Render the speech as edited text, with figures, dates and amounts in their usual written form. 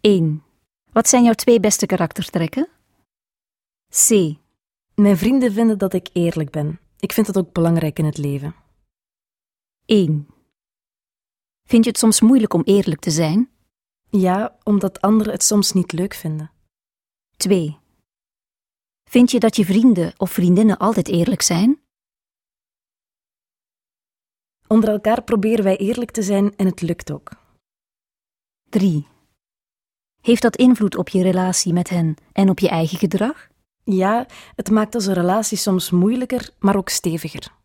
1. Wat zijn jouw 2 beste karaktertrekken? C. Mijn vrienden vinden dat ik eerlijk ben. Ik vind dat ook belangrijk in het leven. 1. Vind je het soms moeilijk om eerlijk te zijn? Ja, omdat anderen het soms niet leuk vinden. 2. Vind je dat je vrienden of vriendinnen altijd eerlijk zijn? Onder elkaar proberen wij eerlijk te zijn en het lukt ook. 3. Heeft dat invloed op je relatie met hen en op je eigen gedrag? Ja, het maakt onze relatie soms moeilijker, maar ook steviger.